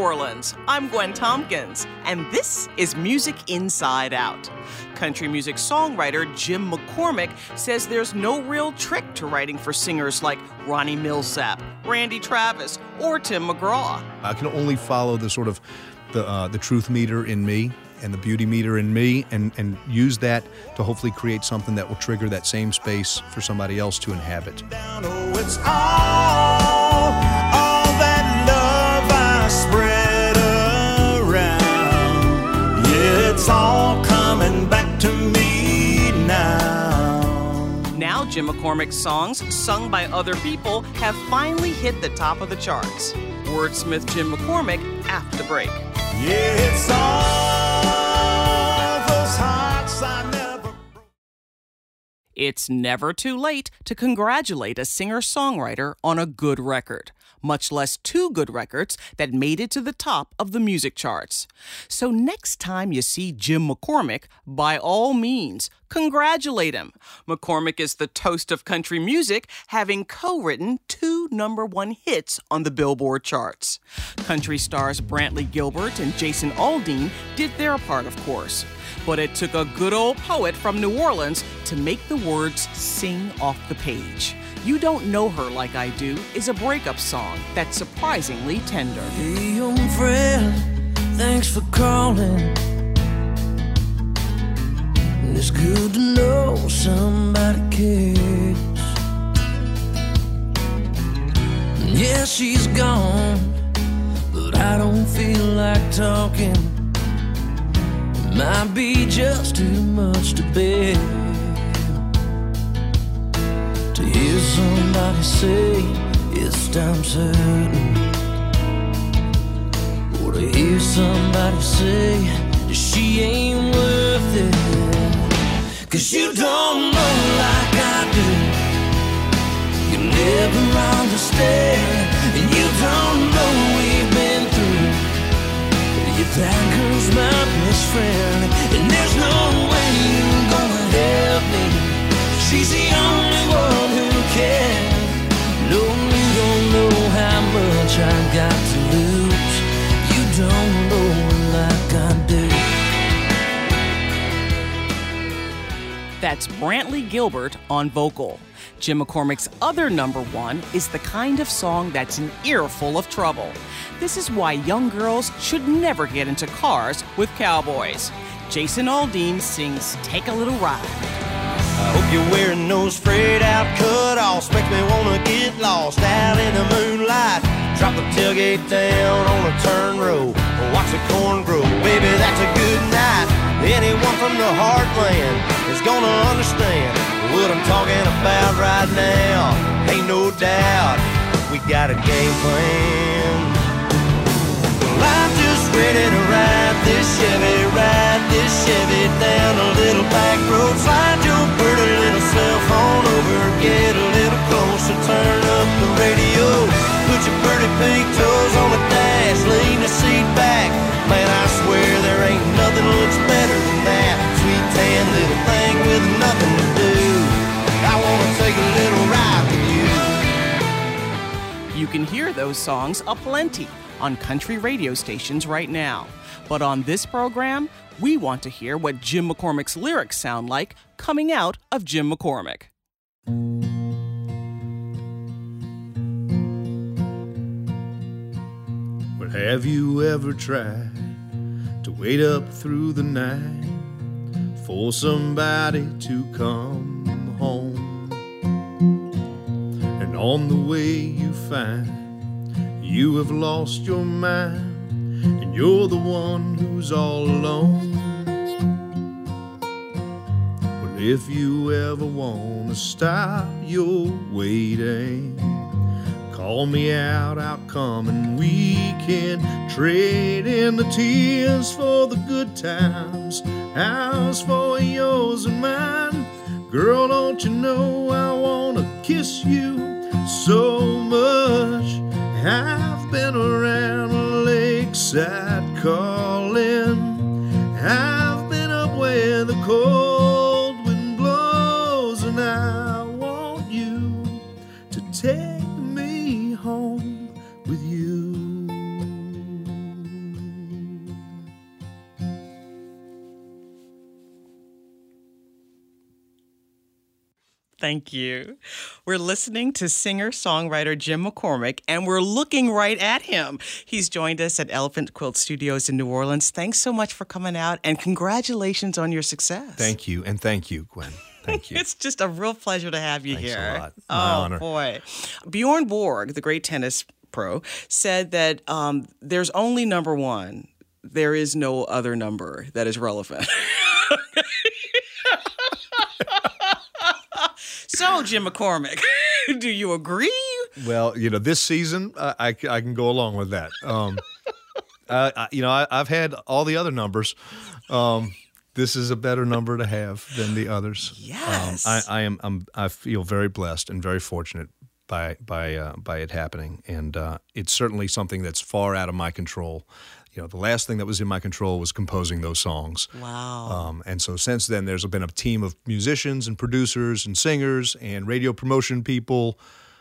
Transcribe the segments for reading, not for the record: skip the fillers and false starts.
Orleans. I'm Gwen Tompkins, and this is Music Inside Out. Country music songwriter Jim McCormick says there's no real trick to writing for singers like Ronnie Milsap, Randy Travis, or Tim McGraw. I can only follow the sort of the truth meter in me and the beauty meter in me and use that to hopefully create something that will trigger that same space for somebody else to inhabit. It's all that love I spread around. Yeah, it's all coming back to me now. Now Jim McCormick's songs, sung by other people, have finally hit the top of the charts. Wordsmith Jim McCormick after the break. Yeah, it's all those hearts I never broke. It's never too late to congratulate a singer-songwriter on a good record, much less two good records that made it to the top of the music charts. So next time you see Jim McCormick, by all means, congratulate him. McCormick is the toast of country music, having co-written 2 number-1 hits on the Billboard charts. Country stars Brantley Gilbert and Jason Aldean did their part, of course. But it took a good old poet from New Orleans to make the words sing off the page. You Don't Know Her Like I Do is a breakup song that's surprisingly tender. Hey, young friend, thanks for calling. It's good to know somebody cares. Yeah, she's gone, but I don't feel like talking. It might be just too much to bear. To hear somebody say it's time certain, or to hear somebody say that she ain't worth it. 'Cause you don't know like I do. You never understand, and you don't know we've been through. If that girl's my best friend, and there's no way you're gonna help me. She's the only one who can. No, you don't know how much I got to lose. You don't know like I do. That's Brantley Gilbert on vocal. Jim McCormick's other #1 is the kind of song that's an earful of trouble. This is why young girls should never get into cars with cowboys. Jason Aldean sings Take a Little Ride. I hope you're wearing those frayed out cut-offs. Makes me wanna get lost out in the moonlight. Drop the tailgate down on a turn road, or watch the corn grow. Baby, that's a good night. Anyone from the heartland is gonna understand what I'm talking about right now. Ain't no doubt we got a game plan. Well, I'm just ready to ride this Chevy down a little back road. Slide your pretty little cell phone over, get a little closer, turn up the radio. Put your pretty pink toes on the dash, lean the seat back. Man, I swear there ain't nothing looks better than that sweet tan little thing with nothing to do. I wanna take a little ride with you. You can hear those songs aplenty on country radio stations right now. But on this program, we want to hear what Jim McCormick's lyrics sound like coming out of Jim McCormick. But have you ever tried to wait up through the night for somebody to come home? And on the way you find you have lost your mind, and you're the one who's all alone. Well, if you ever want to stop your waiting, call me out, I'll come, and we can trade in the tears for the good times, ours for yours and mine. Girl, don't you know I want to kiss you so much? I've been around lakeside calling, I've been up where the cold wind blows, and I want you to take me home with you. Thank you. We're listening to singer-songwriter Jim McCormick, and we're looking right at him. He's joined us at Elephant Quilt Studios in New Orleans. Thanks so much for coming out, and congratulations on your success. Thank you, and thank you, Gwen. Thank you. It's just a real pleasure to have you Thanks here. a lot. My honor. Boy. Bjorn Borg, the great tennis pro, said that there's only number one. There is no other number that is relevant. So, Jim McCormick, do you agree? Well, this season, I can go along with that. I've had all the other numbers. This is a better number to have than the others. Yes. I feel very blessed and very fortunate by it happening, and it's certainly something that's far out of my control. The last thing that was in my control was composing those songs. Wow. And so since then, there's been a team of musicians and producers and singers and radio promotion people,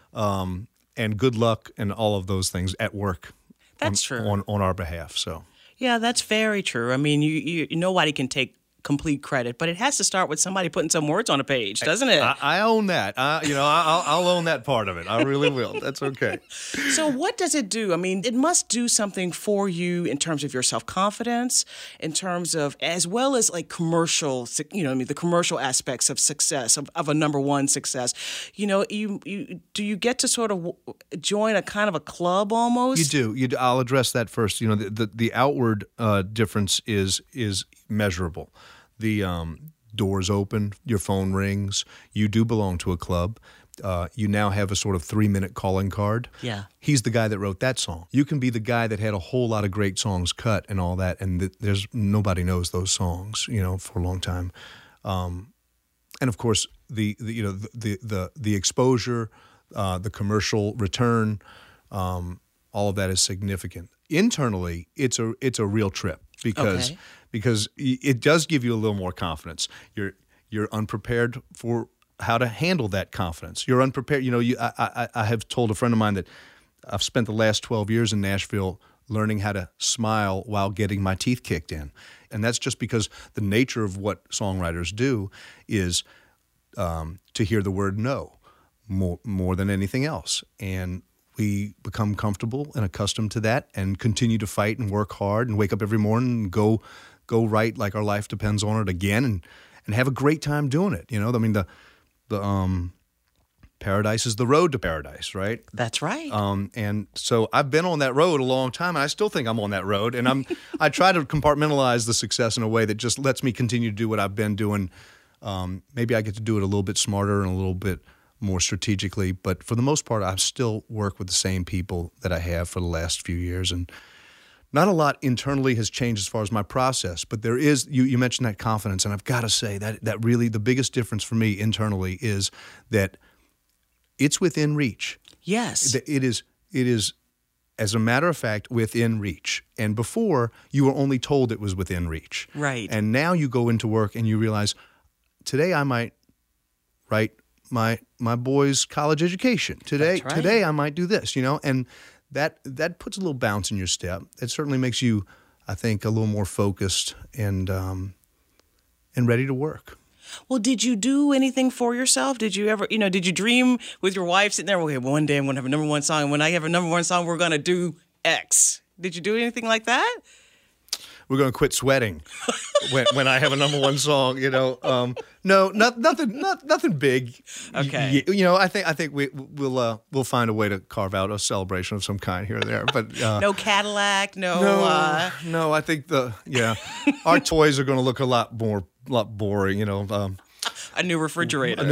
and good luck and all of those things at work. That's true. On our behalf. So. Yeah, that's very true. I mean, you nobody can take complete credit, but it has to start with somebody putting some words on a page, doesn't it? I own that. I'll own that part of it. I really will. That's okay. So what does it do? I mean, it must do something for you in terms of your self-confidence, in terms of, as well as like commercial, the commercial aspects of success, of a number one success. Do you get to sort of join a kind of a club almost? You do. I'll address that first. The outward difference is measurable. The doors open, your phone rings, you do belong to a club. You now have a sort of 3-minute calling card. Yeah. He's the guy that wrote that song. You can be the guy that had a whole lot of great songs cut and all that, and there's nobody knows those songs, for a long time. And of course, the exposure, the commercial return, all of that is significant. Internally, it's a real trip because it does give you a little more confidence. You're unprepared for how to handle that confidence. You're unprepared. I have told a friend of mine that I've spent the last 12 years in Nashville learning how to smile while getting my teeth kicked in, and that's just because the nature of what songwriters do is to hear the word no more than anything else, and we become comfortable and accustomed to that and continue to fight and work hard and wake up every morning and go right like our life depends on it again and have a great time doing it. I mean, the paradise is the road to paradise, right? That's right. And so I've been on that road a long time, and I still think I'm on that road. And I try to compartmentalize the success in a way that just lets me continue to do what I've been doing. Maybe I get to do it a little bit smarter and a little bit more strategically, but for the most part, I still work with the same people that I have for the last few years, and not a lot internally has changed as far as my process, but there is, you mentioned that confidence, and I've got to say that really the biggest difference for me internally is that it's within reach. Yes. It is, as a matter of fact, within reach. And before, you were only told it was within reach. Right. And now you go into work and you realize, today I might write my boy's college education. Today I might do this, and that puts a little bounce in your step. It certainly makes you, I think, a little more focused and ready to work. Well, did you do anything for yourself? Did you ever, did you dream with your wife sitting there, okay, one day I'm going to have a number one song, and when I have a number one song, we're going to do X. Did you do anything like that? We're going to quit sweating when I have a number one song. No, nothing big. Okay. I think we'll find a way to carve out a celebration of some kind here or there. But no Cadillac, no. I think our toys are going to look a lot boring. A new refrigerator.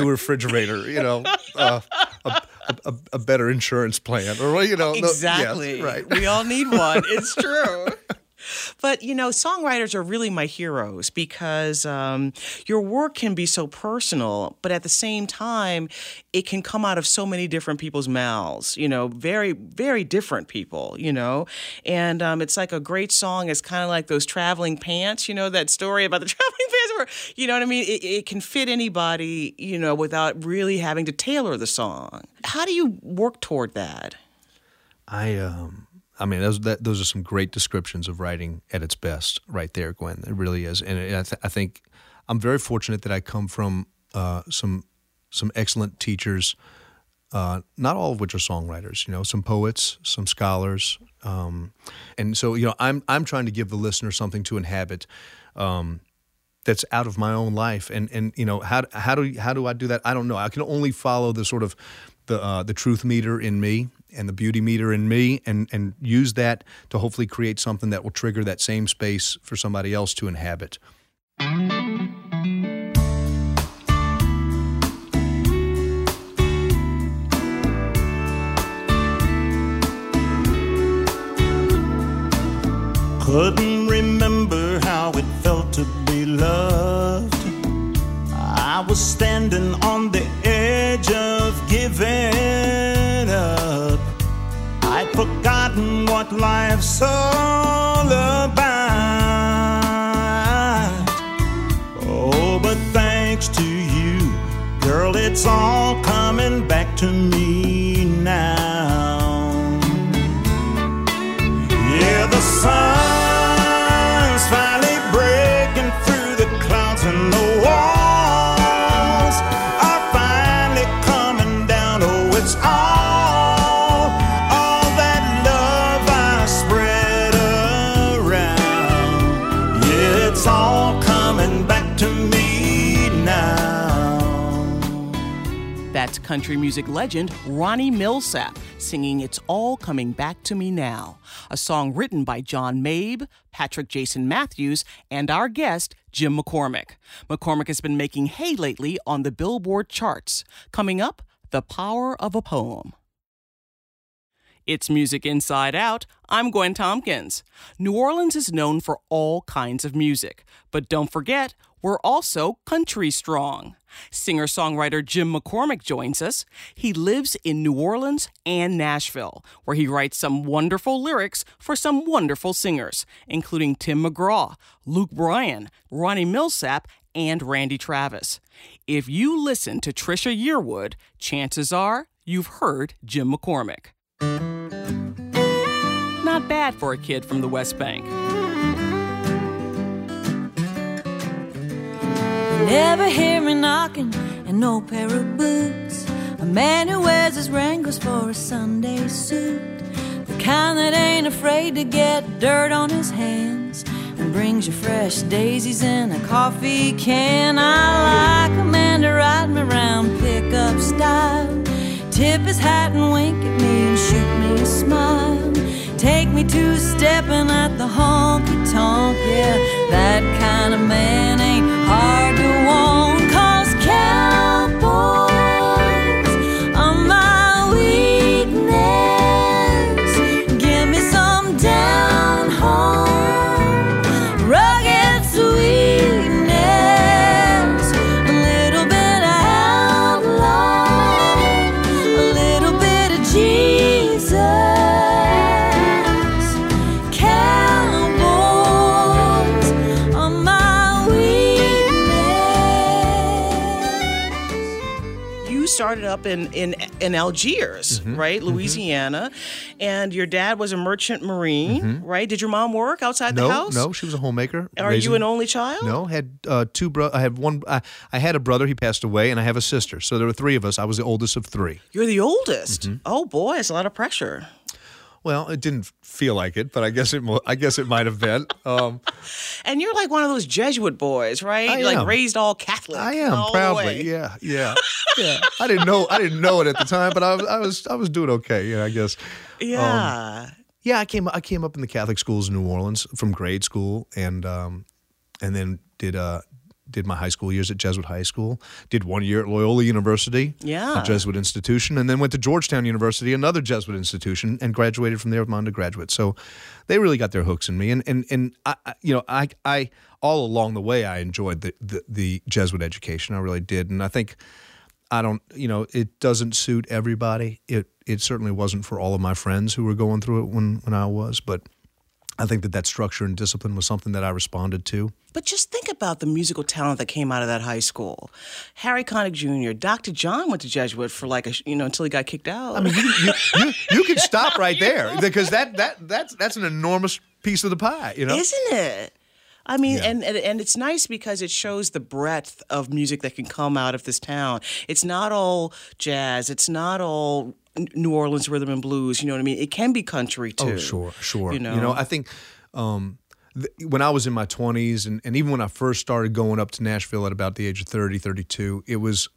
A better insurance plan, or Exactly. Yes, right. We all need one. It's true. But, songwriters are really my heroes because your work can be so personal, but at the same time, it can come out of so many different people's mouths, very, very different people, And it's like a great song is kind of like those traveling pants, that story about the traveling pants where, you know what I mean? It can fit anybody, without really having to tailor the song. How do you work toward that? I mean, those are some great descriptions of writing at its best right there, Gwen. It really is. And I think I'm very fortunate that I come from some some excellent teachers, not all of which are songwriters, some poets, some scholars. And so, I'm trying to give the listener something to inhabit that's out of my own life. And how do I do that? I don't know. I can only follow the sort of the truth meter in me and the beauty meter in me and use that to hopefully create something that will trigger that same space for somebody else to inhabit. Couldn't remember how it felt to be loved. I was standing on the edge of giving up. I'd forgotten what life's all about. Oh, but thanks to you, girl, it's all coming back to me now. Yeah, the sun's finally breaking through the clouds and the walls are finally coming down. Oh, it's all that love I spread around. Yeah, it's all coming back to me now. That's country music legend Ronnie Milsap singing It's All Coming Back to Me Now, a song written by John Mabe, Patrick Jason Matthews, and our guest, Jim McCormick. McCormick has been making hay lately on the Billboard charts. Coming up, The Power of a Poem. It's Music Inside Out. I'm Gwen Tompkins. New Orleans is known for all kinds of music, but don't forget, we're also country strong. Singer-songwriter Jim McCormick joins us. He lives in New Orleans and Nashville, where he writes some wonderful lyrics for some wonderful singers, including Tim McGraw, Luke Bryan, Ronnie Milsap, and Randy Travis. If you listen to Trisha Yearwood, chances are you've heard Jim McCormick. Not bad for a kid from the West Bank. Never hear me knocking and no pair of boots. A man who wears his Wranglers for a Sunday suit. The kind that ain't afraid to get dirt on his hands and brings you fresh daisies in a coffee can. I like a man to ride me around pickup style. Tip his hat and wink at me and shoot me a smile. Take me two-stepping at the honky-tonk. Yeah, that kind of man ain't hard to want. 'Cause cowboys are my weakness. Give me some down home, rugged sweetness. A little bit of outlaw, a little bit of Jesus. Started up in Algiers, right? Louisiana. And your dad was a merchant marine, right? Did your mom work outside the house? No, she was a homemaker. Are you an only child? No, had two brothers. I have one. I had a brother. He passed away, and I have a sister. So there were three of us. I was the oldest of three. You're the oldest. Oh boy, it's a lot of pressure. Well, it didn't feel like it, but I guess it might have been. And you're like one of those Jesuit boys, right? I am. Like raised all Catholic. I am proudly. Yeah. I didn't know it at the time, but I was doing okay. Yeah, I guess. Yeah. I came up in the Catholic schools in New Orleans from grade school, and then did my high school years at Jesuit High School, did 1 year at Loyola University, a Jesuit institution, and then went to Georgetown University, another Jesuit institution, and graduated from there with my undergraduate. So they really got their hooks in me. And I all along the way, I enjoyed the Jesuit education. I really did. And I think it doesn't suit everybody. It certainly wasn't for all of my friends who were going through it when I was, but I think that structure and discipline was something that I responded to. But just think about the musical talent that came out of that high school. Harry Connick Jr., Dr. John went to Jesuit for until he got kicked out. I mean, you can stop right there because that's an enormous piece of the pie, Isn't it? I mean, and it's nice because it shows the breadth of music that can come out of this town. It's not all jazz. It's not all New Orleans rhythm and blues. You know what I mean? It can be country too. Oh, sure. You know, I think when I was in my 20s and even when I first started going up to Nashville at about the age of 30, 32, it was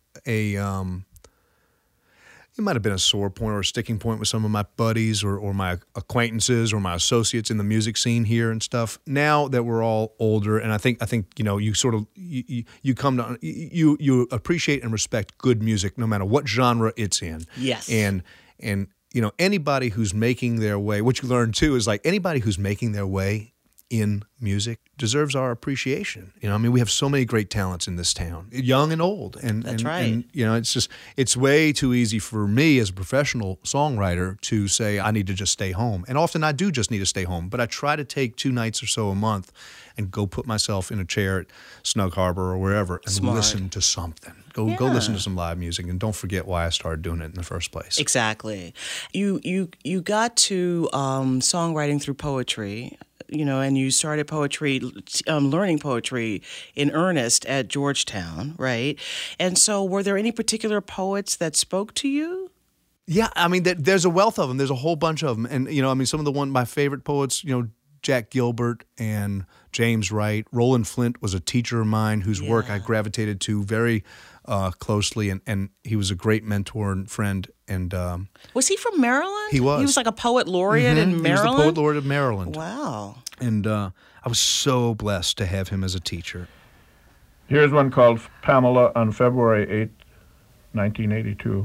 it might have been a sore point or a sticking point with some of my buddies or my acquaintances or my associates in the music scene here and stuff. Now that we're all older, and I think you know, you sort of you come to you appreciate and respect good music no matter what genre it's in. Yes. And you know, anybody who's making their way, what you learn too is like anybody who's making their way in music deserves our appreciation. You know, I mean, we have so many great talents in this town, young and old. And that's right. And, you know, it's way too easy for me as a professional songwriter to say I need to just stay home. And often I do just need to stay home, but I try to take 2 nights or so a month and go put myself in a chair at Snug Harbor or wherever and listen to something. Go listen to some live music, and don't forget why I started doing it in the first place. Exactly. You got to songwriting through poetry. You know, and you started poetry, learning poetry in earnest at Georgetown, right? And so were there any particular poets that spoke to you? Yeah, I mean, there's a wealth of them. There's a whole bunch of them. And, you know, I mean, some of my favorite poets, you know, Jack Gilbert and James Wright. Roland Flint was a teacher of mine whose work I gravitated to very closely, and he was a great mentor and friend. And was he from Maryland? He was. He was like a poet laureate in Maryland? He was the poet laureate of Maryland. Wow. And I was so blessed to have him as a teacher. Here's one called Pamela on February 8th, 1982.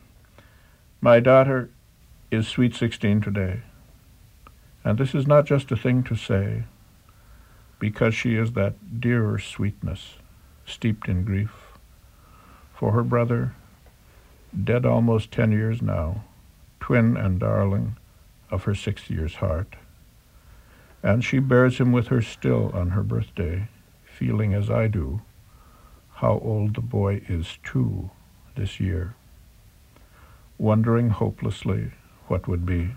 My daughter is sweet 16 today, and this is not just a thing to say, because she is that dearer sweetness, steeped in grief, for her brother, dead almost 10 years now, twin and darling of her 6 years' heart. And she bears him with her still on her birthday, feeling as I do, how old the boy is too this year, wondering hopelessly what would be.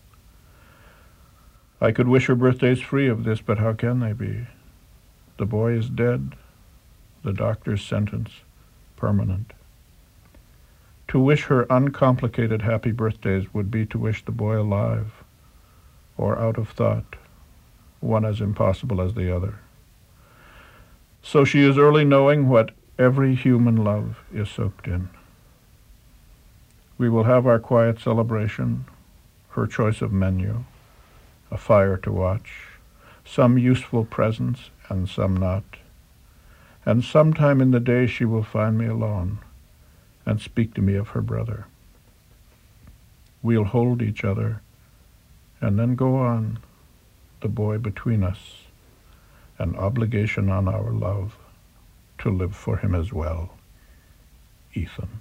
I could wish her birthdays free of this, but how can they be? The boy is dead, the doctor's sentence permanent. To wish her uncomplicated happy birthdays would be to wish the boy alive, or out of thought, one as impossible as the other. So she is early knowing what every human love is soaked in. We will have our quiet celebration, her choice of menu, a fire to watch, some useful presents and some not. And sometime in the day she will find me alone and speak to me of her brother. We'll hold each other and then go on, the boy between us, an obligation on our love to live for him as well. Ethan.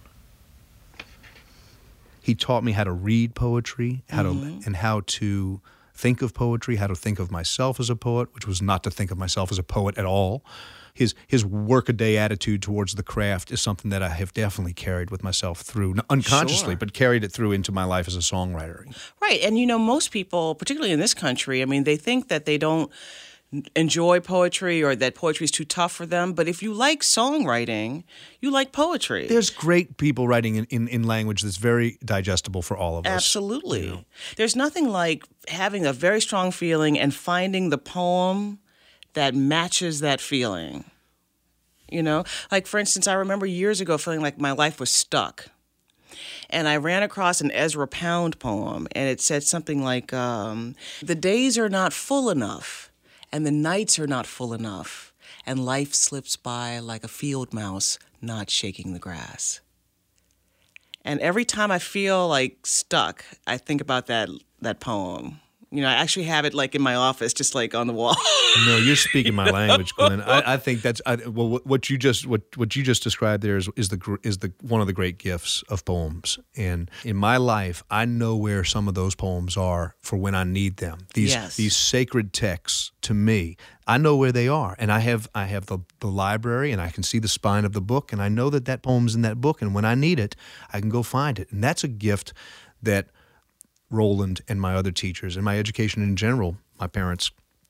He taught me how to read poetry, how to think of poetry, how to think of myself as a poet, which was not to think of myself as a poet at all. His workaday attitude towards the craft is something that I have definitely carried with myself through, unconsciously, but carried it through into my life as a songwriter. Right, and you know, most people, particularly in this country, I mean, they think that they don't enjoy poetry or that poetry is too tough for them, but if you like songwriting, you like poetry. There's great people writing in language that's very digestible for all of us. Absolutely. You know? There's nothing like having a very strong feeling and finding the poem that matches that feeling. You know, like for instance, I remember years ago feeling like my life was stuck. And I ran across an Ezra Pound poem, and it said something like, the days are not full enough, and the nights are not full enough, and life slips by like a field mouse not shaking the grass. And every time I feel like stuck, I think about that poem. You know, I actually have it like in my office, just like on the wall. No, you're speaking my language, Glenn. I think that's what you just described there is the one of the great gifts of poems. And in my life, I know where some of those poems are for when I need them. These sacred texts to me, I know where they are, and I have the library, and I can see the spine of the book, and I know that poem's in that book, and when I need it, I can go find it, and that's a gift that Roland and my other teachers and my education in general, my parents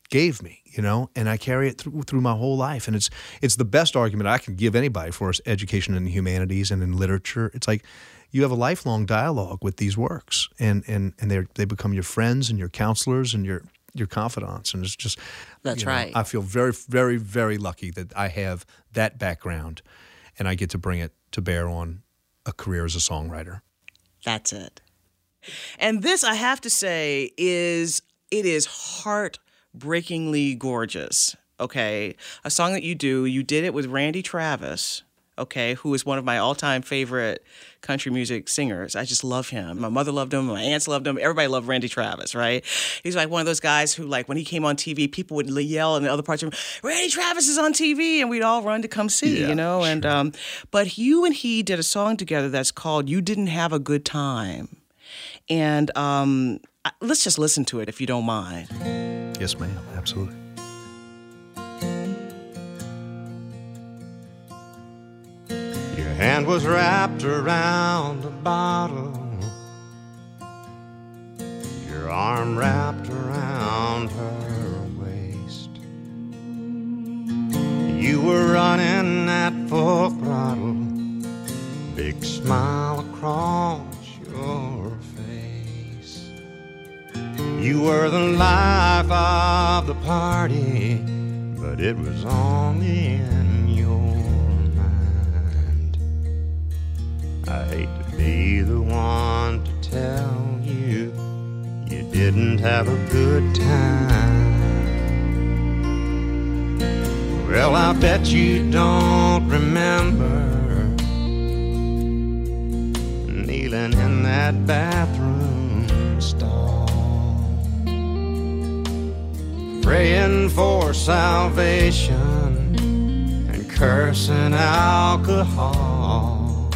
gave me, you know, and I carry it through my whole life. And it's the best argument I can give anybody for education in the humanities and in literature. It's like you have a lifelong dialogue with these works, and they become your friends and your counselors and your confidants. And it's just that's right. I feel very, very, very lucky that I have that background, and I get to bring it to bear on a career as a songwriter. That's it. And this, I have to say, is heartbreakingly gorgeous, okay? A song that you did it with Randy Travis, okay, who is one of my all-time favorite country music singers. I just love him. My mother loved him. My aunts loved him. Everybody loved Randy Travis, right? He's like one of those guys who, like, when he came on TV, people would yell in the other parts of the room, Randy Travis is on TV, and we'd all run to come see, you know? Sure. And but you and he did a song together that's called You Didn't Have a Good Time. And let's just listen to it, if you don't mind. Yes, ma'am. Absolutely. Your hand was wrapped around the bottle, your arm wrapped around her waist. You were running at full throttle, big smile across your face. You were the life of the party, but it was only in your mind. I hate to be the one to tell you you didn't have a good time. Well, I bet you don't remember kneeling in that bathroom stall, praying for salvation and cursing alcohol.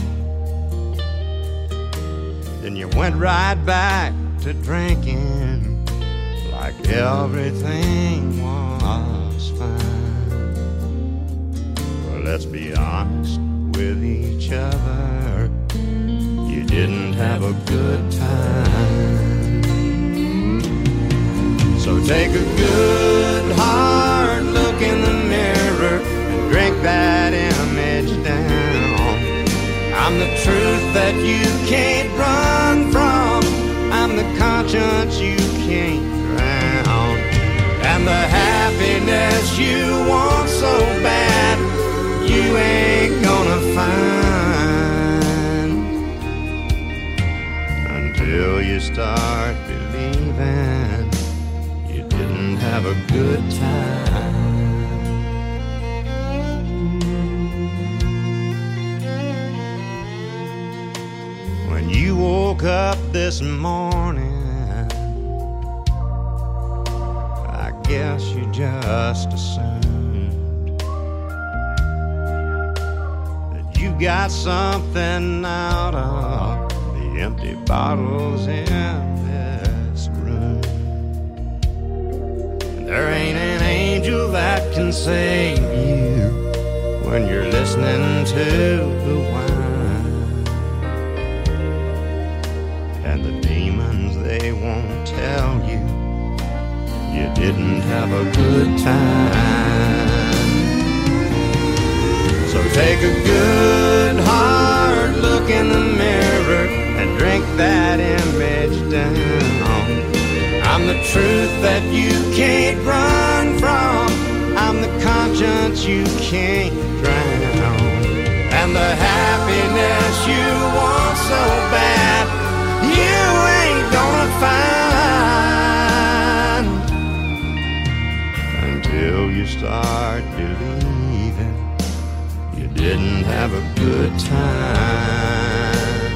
Then you went right back to drinking like everything was fine. Well, let's be honest with each other, you didn't have a good time. So take a good hard look in the mirror and drink that image down. I'm the truth that you can't run from, I'm the conscience you can't drown, and the happiness you want so bad you ain't gonna find until you start believing you didn't have a good time. When you woke up this morning, I guess you just assumed that you got something out of the empty bottles in this room. And there ain't an angel that can save you when you're listening to the wine. And the demons, they won't tell you you didn't have a good time. So take a good hard look in the mirror and drink that image down. I'm the truth that you can't run from, I'm the conscience you can't drown, and the happiness you want so bad you ain't gonna find until you start believing you didn't have a good time.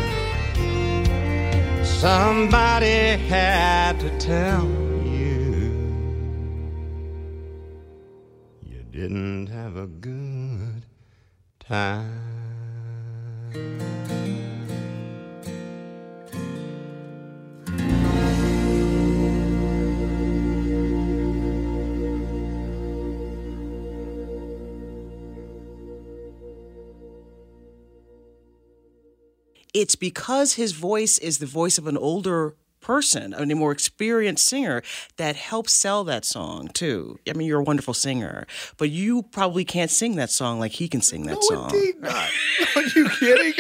Somebody had to tell you you didn't have a good time. It's because his voice is the voice of an older person, a more experienced singer that helps sell that song too. I mean, you're a wonderful singer, but you probably can't sing that song like he can sing that song. No, indeed not. Are you kidding?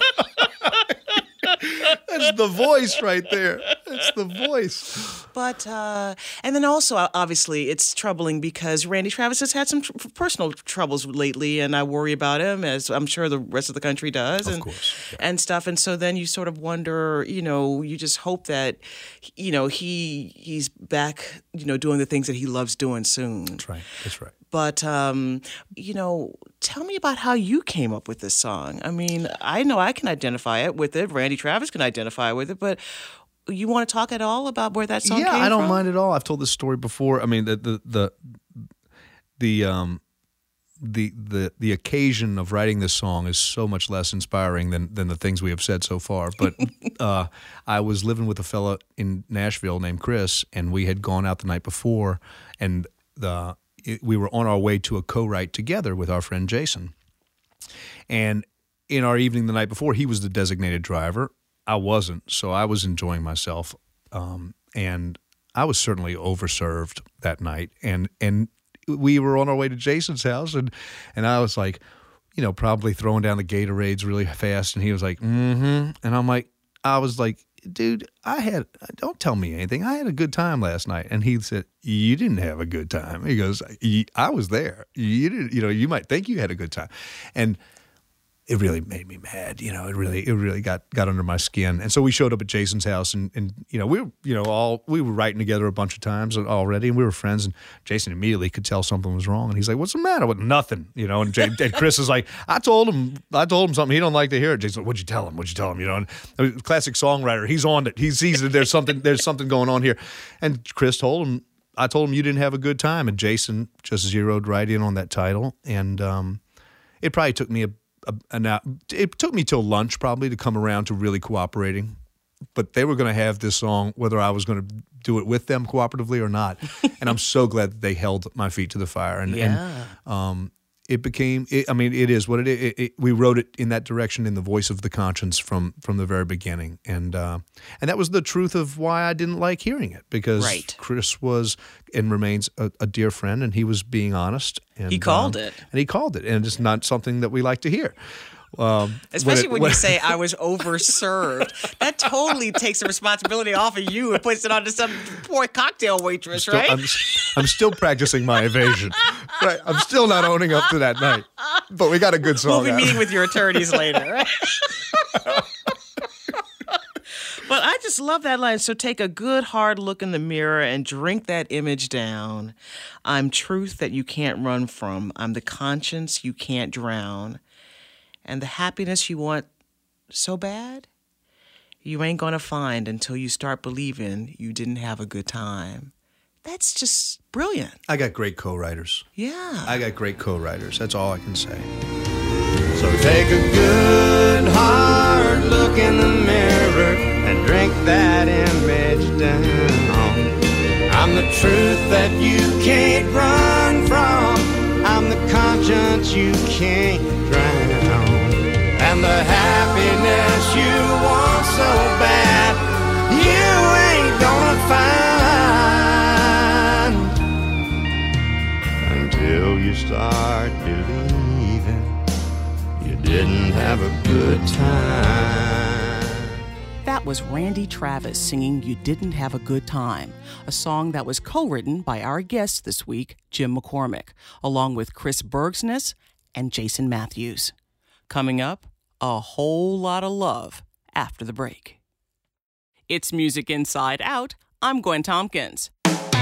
That's the voice right there. That's the voice. But, and then also, obviously, it's troubling because Randy Travis has had some personal troubles lately, and I worry about him, as I'm sure the rest of the country does. Of course. Yeah. And stuff. And so then you sort of wonder, you just hope that, he's back, doing the things that he loves doing soon. That's right. That's right. But, tell me about how you came up with this song. I mean, I know I can identify it with it. Randy Travis can identify with it, but you want to talk at all about where that song came from? Yeah, I don't mind at all. I've told this story before. I mean, the occasion of writing this song is so much less inspiring than the things we have said so far. But I was living with a fella in Nashville named Chris, and we had gone out the night before, and we were on our way to a co-write together with our friend Jason. And in our evening the night before, he was the designated driver. I wasn't, so I was enjoying myself. And I was certainly overserved that night. And we were on our way to Jason's house, and I was like, probably throwing down the Gatorades really fast. And he was like, mm-hmm. And I was like, dude, don't tell me anything. I had a good time last night. And he said, you didn't have a good time. He goes, I was there. You didn't, you might think you had a good time. And it really made me mad. It really got under my skin. And so we showed up at Jason's house, and we were writing together a bunch of times already, and we were friends. And Jason immediately could tell something was wrong, and he's like, "What's the matter with nothing?" And Chris is like, "I told him something he don't like to hear." Jason, "What'd you tell him? And classic songwriter. He's on it. He sees that there's something going on here. And Chris told him, "I told him you didn't have a good time." And Jason just zeroed right in on that title, and it probably took me it took me till lunch probably to come around to really cooperating, but they were going to have this song whether I was going to do it with them cooperatively or not. And I'm so glad that they held my feet to the fire. And it became, it is what it is. We wrote it in that direction, in the voice of the conscience from the very beginning. And that was the truth of why I didn't like hearing it, because Chris was and remains a dear friend, and he was being honest. And, he called it. And he called it. And it's not something that we like to hear. Especially when you say I was overserved. That totally takes the responsibility off of you and puts it onto some poor cocktail waitress, right? I'm still practicing my evasion. Right. I'm still not owning up to that night. But we got a good song. We'll be meeting with your attorneys later, right? But I just love that line. So take a good hard look in the mirror and drink that image down. I'm truth that you can't run from. I'm the conscience you can't drown. And the happiness you want so bad, you ain't going to find until you start believing you didn't have a good time. That's just brilliant. I got great co-writers. Yeah. I got great co-writers. That's all I can say. So take a good hard look in the mirror and drink that image down. I'm the truth that you can't run from. I'm the conscience you can't drown. And the happiness you want so bad, you ain't gonna find until you start believing you didn't have a good time. That was Randy Travis singing You Didn't Have a Good Time, a song that was co-written by our guest this week, Jim McCormick, along with Chris Bergsness and Jason Matthews. Coming up, a whole lot of love after the break. It's Music Inside Out. I'm Gwen Tompkins.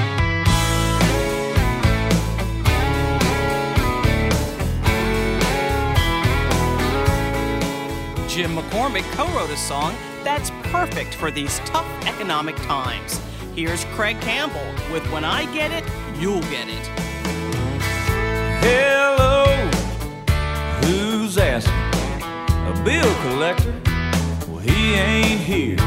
Jim McCormick co-wrote a song that's perfect for these tough economic times. Here's Craig Campbell with When I Get It, You'll Get It. Hello, who's asking? A bill collector? Well, he ain't here.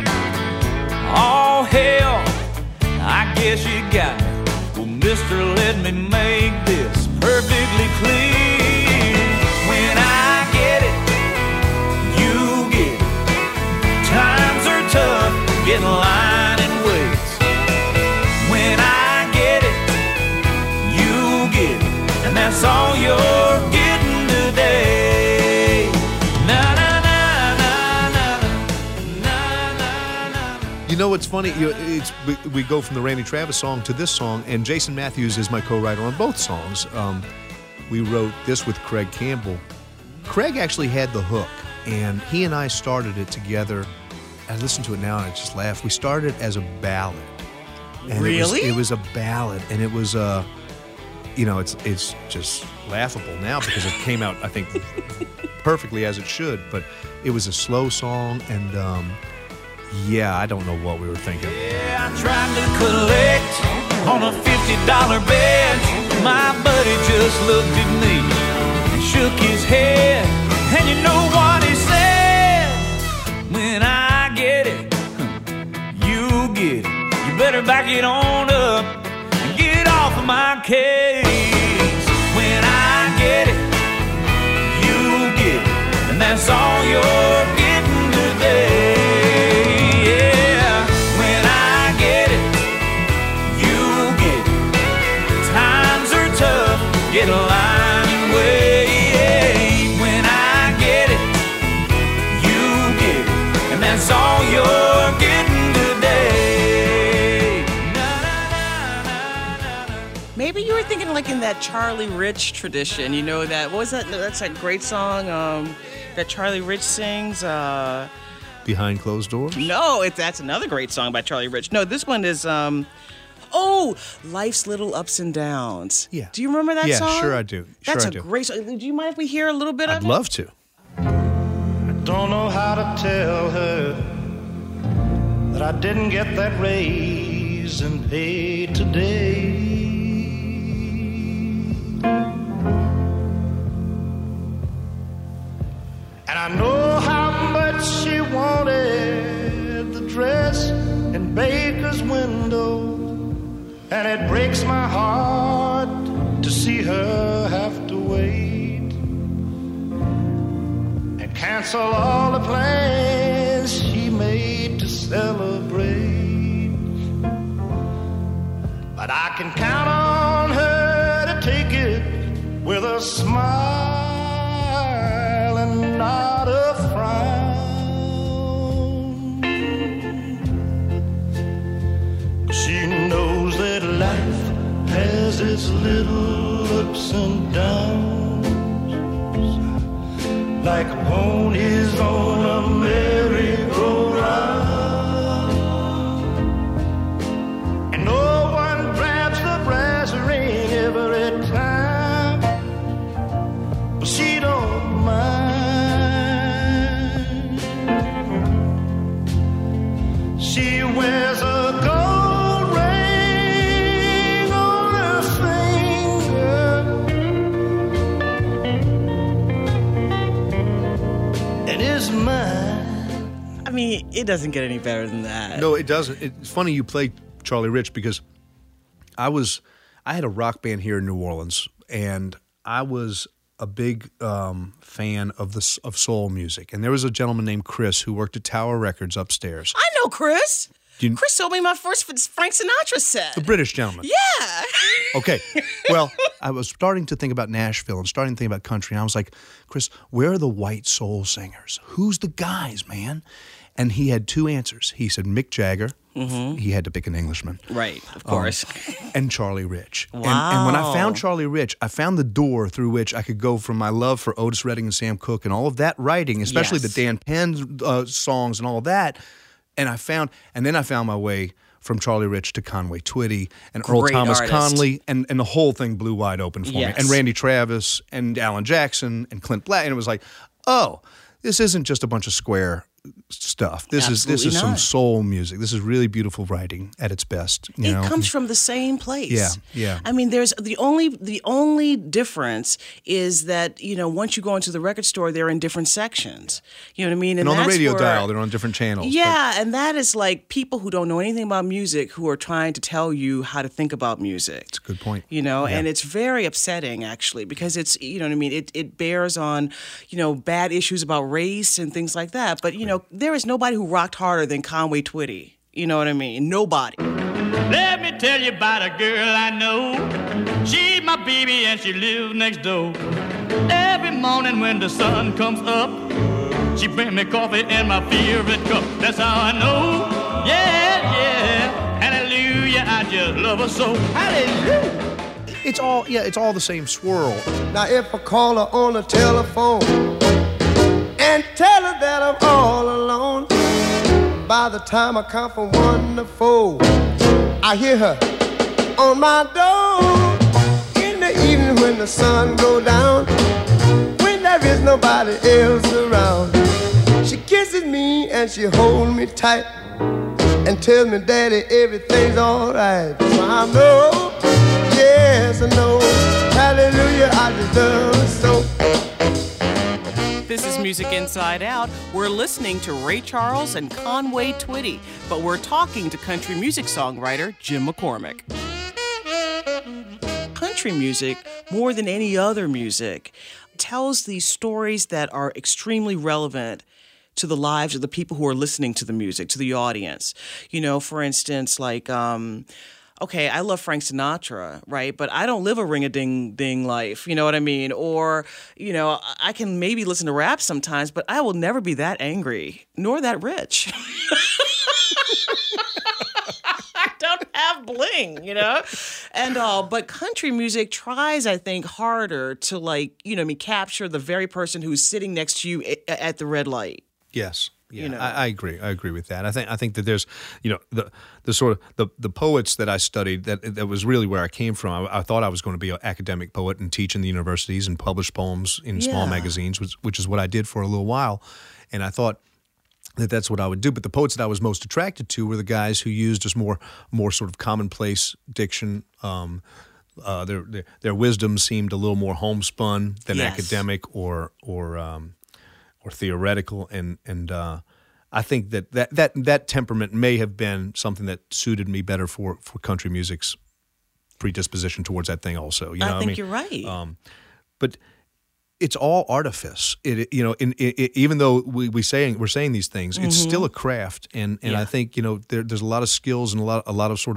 Oh, hell, I guess you got me. Well, mister, let me make this perfectly clear. When I get it, you get it. Times are tough, get in line and wait. When I get it, you get it, and that's all you're getting today. Na na na na na na na. You know what's funny? We go from the Randy Travis song to this song, and Jason Matthews is my co-writer on both songs. We wrote this with Craig Campbell. Craig actually had the hook, and he and I started it together. I listen to it now and I just laugh. We started it as a ballad. And Really? It was a ballad, and it was it's just laughable now because it came out, I think, perfectly as it should. But it was a slow song, and I don't know what we were thinking. Yeah, I tried to collect on a $50 bet. My buddy just looked at me and shook his head. And you know what he said? When I get it, you get it. You better back it on up and get off of my case. When I get it, you get it, and that's all you're getting today. Yeah, when I get it, you get it. Times are tough, get a line and wait. When I get it, you get it, and that's all you're getting today. Maybe you were thinking like in that Charlie Rich tradition, you know, that, what was that? That's that great song that Charlie Rich sings. Behind Closed Doors? No, that's another great song by Charlie Rich. No, this one is, Life's Little Ups and Downs. Yeah. Do you remember that song? Yeah, sure I do. That's I do. great song. Do you mind if we hear a little bit of I'd it? love to. Don't know how to tell her that I didn't get that raise in pay today. And I know how much she wanted the dress in Baker's window, and it breaks my heart to see her have to wait and cancel all the plans she made to celebrate. But I can count on her to take it with a smile and not a frown. She knows that life has its little ups and downs, like ponies on a merry-go-round. And no one grabs the brass ring every time, but she don't mind. She wears a gold ring on her finger, and is mine. I mean, it doesn't get any better than that. No, it doesn't. It's funny you play Charlie Rich because I had a rock band here in New Orleans, and I was a big fan of soul music. And there was a gentleman named Chris who worked at Tower Records upstairs. I know Chris. You- Chris sold me my first Frank Sinatra set. The British gentleman. Yeah. Okay. Well, I was starting to think about Nashville and starting to think about country. And I was like, Chris, where are the white soul singers? Who's the guys, man? And he had two answers. He said Mick Jagger. Mm-hmm. He had to pick an Englishman. Right, of course. And Charlie Rich. Wow. And when I found Charlie Rich, I found the door through which I could go from my love for Otis Redding and Sam Cooke and all of that writing, especially Yes. the Dan Penn songs and all of that. And then I found my way from Charlie Rich to Conway Twitty and Earl Great Thomas artist. Conley, and the whole thing blew wide open for me. Yes. And Randy Travis and Alan Jackson and Clint Black, and it was like, oh, this isn't just a bunch of square stuff. This is Absolutely some not. soul music. This is really beautiful writing at its best. You know? It comes from the same place. Yeah, yeah. I mean, there's the only difference is that, you know, once you go into the record store, they're in different sections. You know what I mean? And on the that's radio where- dial, they're on different channels. Yeah, and that is like people who don't know anything about music who are trying to tell you how to think about music. It's a good point. You know, Yeah. and it's very upsetting actually because it's, you know what I mean, it bears on, you know, bad issues about race and things like that. But, you know, there is nobody who rocked harder than Conway Twitty. You know what I mean? Nobody. Let me tell you about a girl I know. She's my baby and she lives next door. Every morning when the sun comes up, she brings me coffee in my favorite cup. That's how I know. Yeah, yeah. Hallelujah, I just love her so. Hallelujah. It's all the same swirl. Now if I call her on the telephone and tell her that I'm all alone, by the time I count from 1 to 4, I hear her on my door. In the evening when the sun goes down, when there is nobody else around, she kisses me and she holds me tight and tells me, Daddy, everything's alright. So I know, yes I know, hallelujah, I just love her so. This is Music Inside Out. We're listening to Ray Charles and Conway Twitty, but we're talking to country music songwriter Jim McCormick. Country music, more than any other music, tells these stories that are extremely relevant to the lives of the people who are listening to the music, to the audience. You know, for instance, like, okay, I love Frank Sinatra, right? But I don't live a ring-a-ding-ding life, you know what I mean? Or, you know, I can maybe listen to rap sometimes, but I will never be that angry, nor that rich. I don't have bling, you know? And but country music tries, I think, harder to, like, you know, capture the very person who's sitting next to you at the red light. Yes. Yeah, You know. I agree. I agree with that. I think that there's, you know, the sort of the poets that I studied, that was really where I came from. I thought I was going to be an academic poet and teach in the universities and publish poems in small magazines, which is what I did for a little while. And I thought that that's what I would do. But the poets that I was most attracted to were the guys who used just more sort of commonplace diction. Their wisdom seemed a little more homespun than academic or theoretical, and I think that temperament may have been something that suited me better for country music's predisposition towards that thing. Also, you know, I think you're right. But it's all artifice. Even though we're saying these things, it's still a craft, and I think, you know, there's a lot of skills and a lot of sort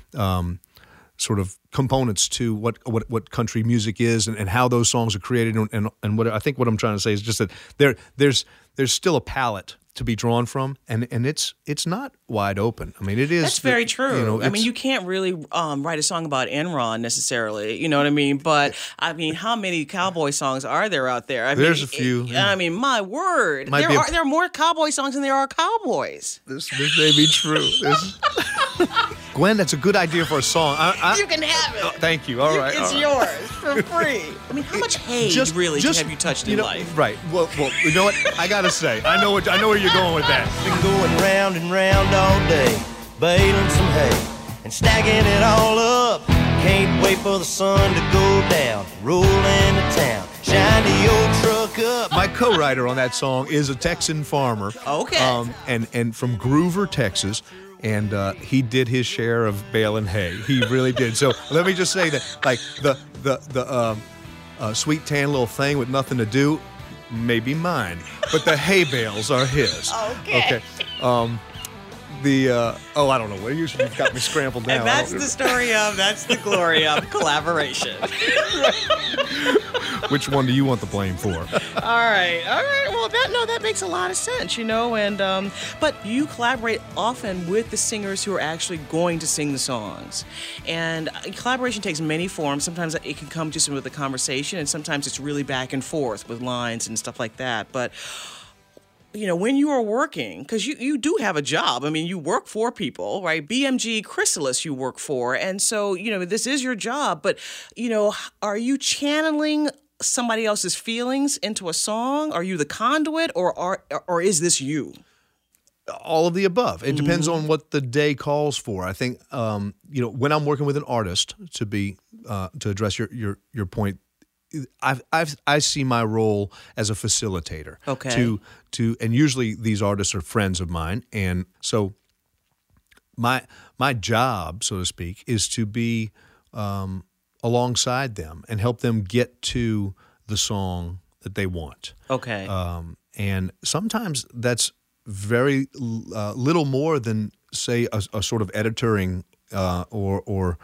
of components to what country music is and how those songs are created, and what I think what I'm trying to say is just that there's still a palette to be drawn from, and it's not wide open. I mean, it is. That's very true. You know, I mean, you can't really write a song about Enron necessarily. You know what I mean? But I mean, how many cowboy songs are there out there? There's a few. I mean, my word, there are more cowboy songs than there are cowboys. This may be true. Gwen, that's a good idea for a song. You can have it. Thank you. All right. It's yours for free. I mean, how much hay have you touched in life? Right. Well, you know what? I gotta say, I know where you're going with that. Been going round and round all day, baling some hay and stacking it all up. Can't wait for the sun to go down, roll into town, shine the old truck up. My co-writer on that song is a Texan farmer. Okay. And from Groover, Texas. And he did his share of baling hay. He really did. So let me just say that, like, the sweet tan little thing with nothing to do may be mine, but the hay bales are his. Okay. I don't know. You've got me scrambled now. And that's the glory of collaboration. Which one do you want the blame for? All right. Well, that makes a lot of sense, you know. And but you collaborate often with the singers who are actually going to sing the songs, and collaboration takes many forms. Sometimes it can come just with a conversation, and sometimes it's really back and forth with lines and stuff like that. But you know, when you are working, because you do have a job. I mean, you work for people, right? BMG Chrysalis you work for. And so, you know, this is your job. But, you know, are you channeling somebody else's feelings into a song? Are you the conduit, or is this you? All of the above. It depends on what the day calls for. I think, you know, when I'm working with an artist, to address your point, I see my role as a facilitator. Okay. And usually these artists are friends of mine, and so my job, so to speak, is to be alongside them and help them get to the song that they want. Okay. And sometimes that's very little more than, say, a sort of editoring or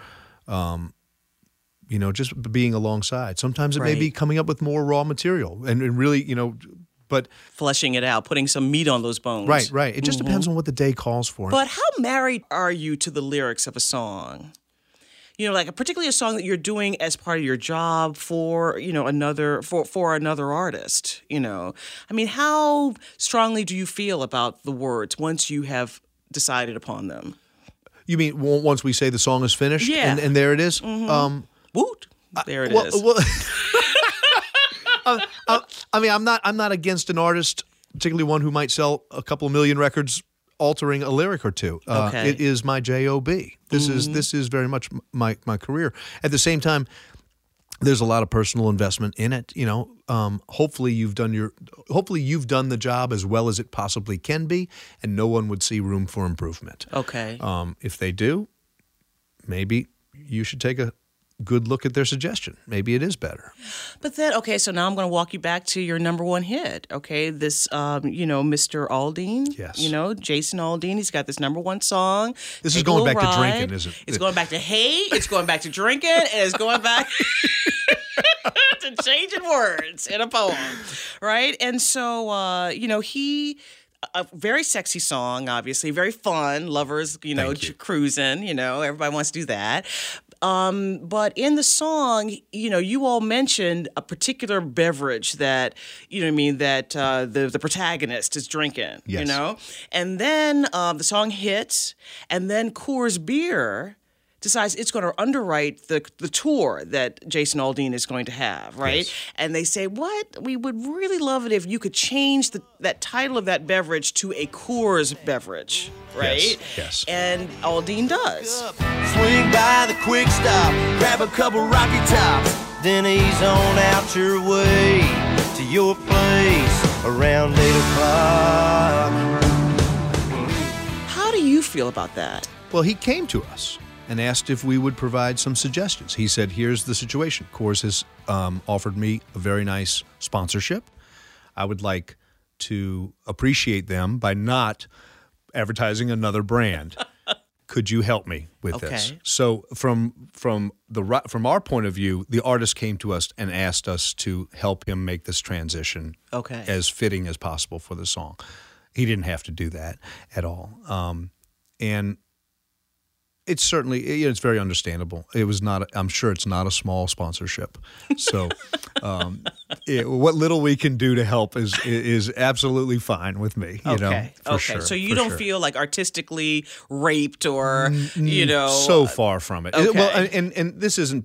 just being alongside. Sometimes it may be coming up with more raw material and really, but fleshing it out, putting some meat on those bones. Right. It just depends on what the day calls for. But how married are you to the lyrics of a song? Like particularly a song that you're doing as part of your job for, another artist, I mean, how strongly do you feel about the words once you have decided upon them? You mean once we say the song is finished? Yeah. And there it is? Woot. There it is. Well, I mean, I'm not against an artist, particularly one who might sell a couple of million records, altering a lyric or two. Okay. It is my job. This is very much my career. At the same time, there's a lot of personal investment in it. Hopefully you've done the job as well as it possibly can be, and no one would see room for improvement. Okay. If they do, maybe you should take a good look at their suggestion. Maybe it is better. But then, okay, so now I'm going to walk you back to your number one hit, okay? This, Mr. Aldean. Yes. Jason Aldean, he's got this number one song. This is going back to drinking, isn't it? It's going back to hate, it's going back to drinking, and it's going back to changing words in a poem, right? And so, a very sexy song, obviously, very fun, lovers, cruising, everybody wants to do that. But in the song, you all mentioned a particular beverage that, the protagonist is drinking, yes. And then the song hits, and then Coors Beer decides it's going to underwrite the tour that Jason Aldean is going to have, right? Yes. And they say, we would really love it if you could change that title of that beverage to a Coors beverage, right? Yes. And Aldean does. Swing by the quick stop, grab a couple Rocky Tops, then ease on out your way to your place around 8 o'clock. How do you feel about that? Well, he came to us and asked if we would provide some suggestions. He said, here's the situation. Coors has offered me a very nice sponsorship. I would like to appreciate them by not advertising another brand. Could you help me with this? So from our point of view, the artist came to us and asked us to help him make this transition as fitting as possible for the song. He didn't have to do that at all. And it's certainly, it's very understandable. It was not, I'm sure it's not a small sponsorship. So what little we can do to help is absolutely fine with me, for sure. So you don't feel like artistically raped or, So far from it. Okay. Well, and this isn't,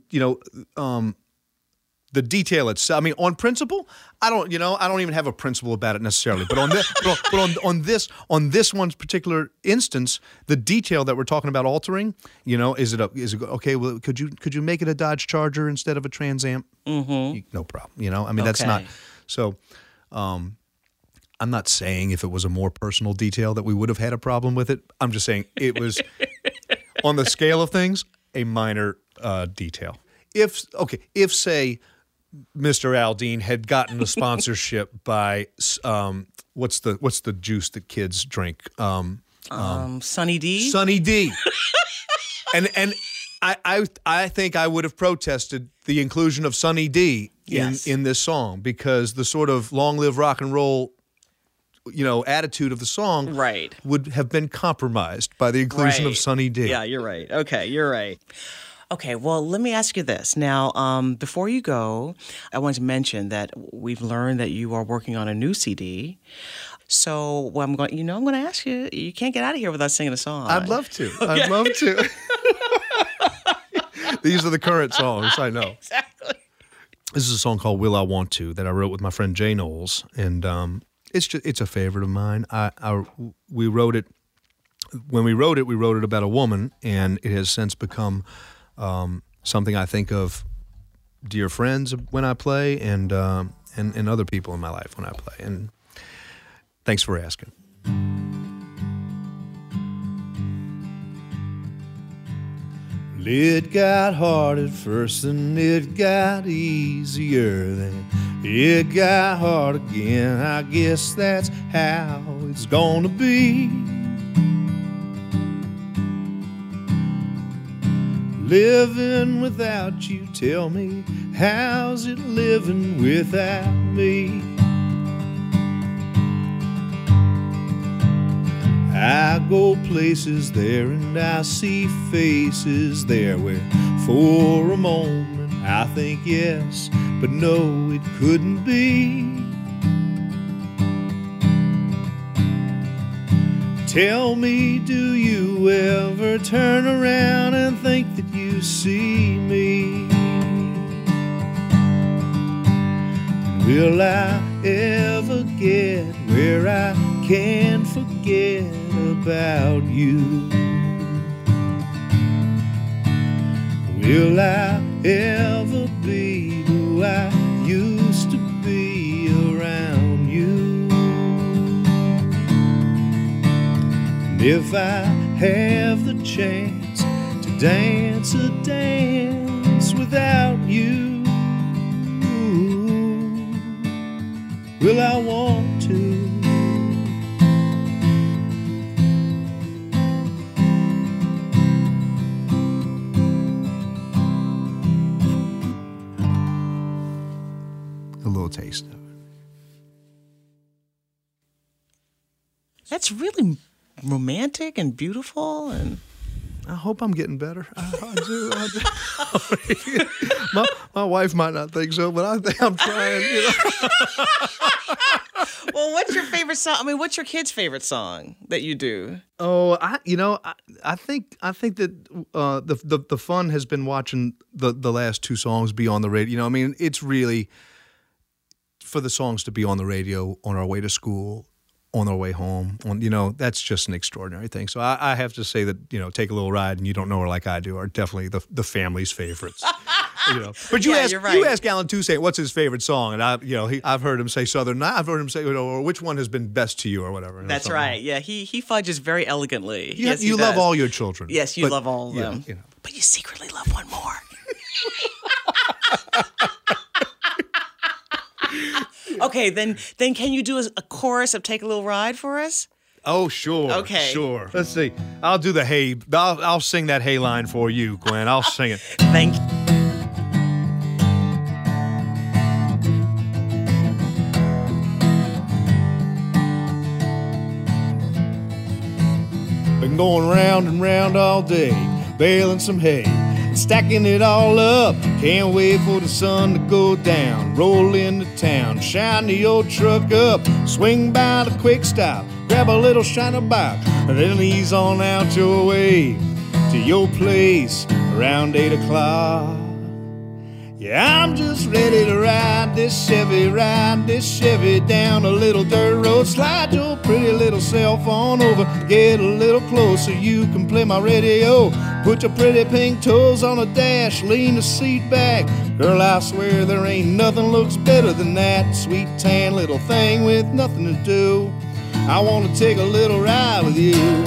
the detail itself. I mean, on principle, I don't even have a principle about it necessarily. But on this, on this one's particular instance, the detail that we're talking about altering, is it okay? Well, could you make it a Dodge Charger instead of a Trans Am? Mm-hmm. No problem. I mean, that's not so. I'm not saying if it was a more personal detail that we would have had a problem with it. I'm just saying it was on the scale of things a minor detail. If say Mr. Aldean had gotten a sponsorship by what's the juice that kids drink? Sunny D. Sunny D. and I think I would have protested the inclusion of Sunny D in this song, because the sort of long live rock and roll attitude of the song would have been compromised by the inclusion of Sunny D. Yeah, you're right. Okay, you're right. Okay, well, let me ask you this. Now, before you go, I want to mention that we've learned that you are working on a new CD. So I'm going to ask you, you can't get out of here without singing a song. I'd love to. Okay. I'd love to. These are the current songs, I know. Exactly. This is a song called Will I Want To that I wrote with my friend Jay Knowles, and it's a favorite of mine. We wrote it. When we wrote it about a woman, and it has since become something I think of dear friends when I play, and other people in my life when I play. And thanks for asking. It got hard at first and it got easier, then It got hard again, I guess that's how it's gonna be. Living without you, tell me, how's it living without me? I go places there and I see faces there where for a moment I think yes, but no, it couldn't be. Tell me, do you ever turn around and think that you see me? Will I ever get where I can forget about you? Will I ever be who I used to be around you? And if I have the chance to dance a dance without you, will I want to? A little taste of it. That's really romantic and beautiful, and I hope I'm getting better. I do. My wife might not think so, but I think I'm trying. You know? Well, what's your favorite song? I mean, what's your kid's favorite song that you do? Oh, I think that the fun has been watching the last two songs be on the radio. You know, I mean, it's really for the songs to be on the radio on our way to school, on our way home. That's just an extraordinary thing. So I have to say that, Take a Little Ride and You Don't Know Her Like I Do are definitely the family's favorites. But you ask Alan Toussaint what's his favorite song, and I've heard him say Southern Night. I've heard him say, or which one has been best to you, or whatever. That's right. Yeah, he fudges very elegantly. Yes, you love all your children. Yes, you love all of them. But you secretly love one more. Okay, then can you do a chorus of Take a Little Ride for us? Oh, sure. Okay. Sure. Let's see. I'll do the hey. I'll sing that hey line for you, Gwen. I'll sing it. Thank you. Been going round and round all day, baling some hay, stacking it all up. Can't wait for the sun to go down. Roll into town, shine the old truck up, swing by the quick stop, grab a little shiner box, and then ease on out your way to your place around 8 o'clock. Yeah, I'm just ready to ride this Chevy down a little dirt road. Slide your pretty little cell phone over, get a little closer, you can play my radio. Put your pretty pink toes on the dash, lean the seat back. Girl, I swear there ain't nothing looks better than that sweet tan little thing with nothing to do. I want to take a little ride with you.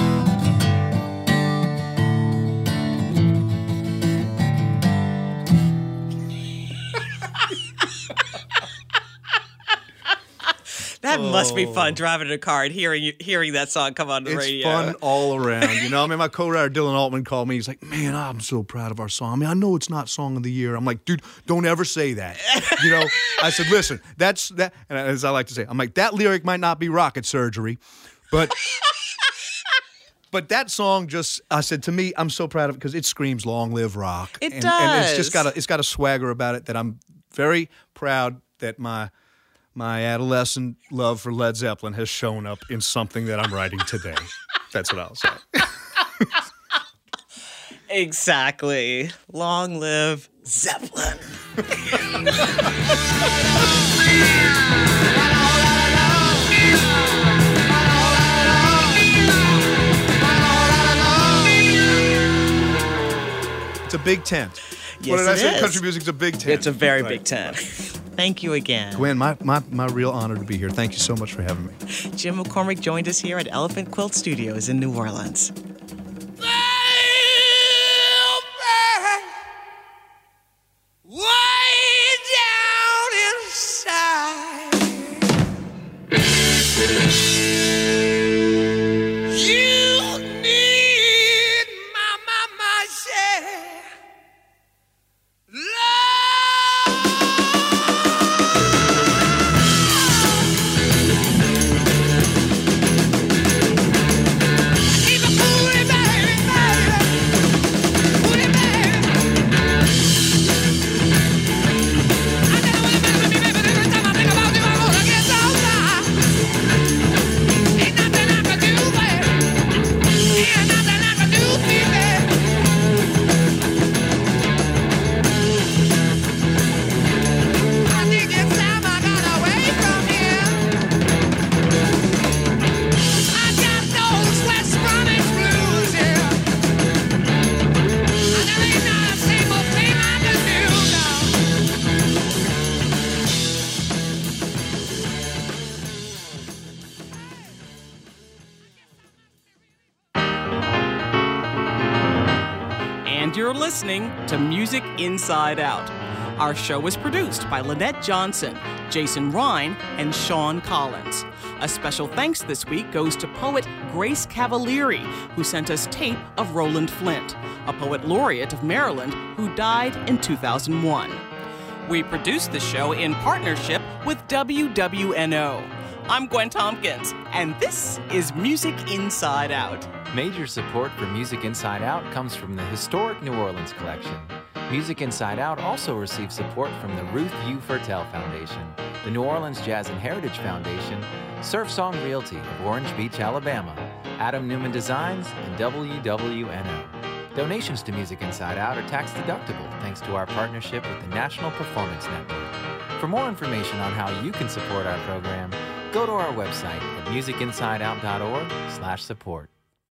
That must be fun driving in a car and hearing that song come on the radio. It's fun all around. My co-writer Dylan Altman called me. He's like, man, I'm so proud of our song. I mean, I know it's not Song of the Year. I'm like, dude, don't ever say that. I said, listen, that's that. And as I like to say, I'm like, that lyric might not be rocket surgery, but that song I said, to me, I'm so proud of it because it screams long live rock. It does. And it's just got a swagger about it that I'm very proud that my adolescent love for Led Zeppelin has shown up in something that I'm writing today. That's what I'll say. Exactly. Long live Zeppelin. It's a big tent. Yes, what did I say? is. Country music's a big tent. It's a very big tent. Thank you again. Gwen, my real honor to be here. Thank you so much for having me. Jim McCormick joined us here at Elephant Quilt Studios in New Orleans. Way down in you're listening to Music Inside Out. Our show was produced by Lynette Johnson, Jason Ryan, and Sean Collins. A special thanks this week goes to poet Grace Cavalieri, who sent us tape of Roland Flint, a poet laureate of Maryland who died in 2001. We produced the show in partnership with WWNO. I'm Gwen Tompkins, and this is Music Inside Out. Major support for Music Inside Out comes from the Historic New Orleans Collection. Music Inside Out also receives support from the Ruth U. Fertel Foundation, the New Orleans Jazz and Heritage Foundation, Surf Song Realty of Orange Beach, Alabama, Adam Newman Designs, and WWNO. Donations to Music Inside Out are tax deductible thanks to our partnership with the National Performance Network. For more information on how you can support our program, go to our website at musicinsideout.org/support.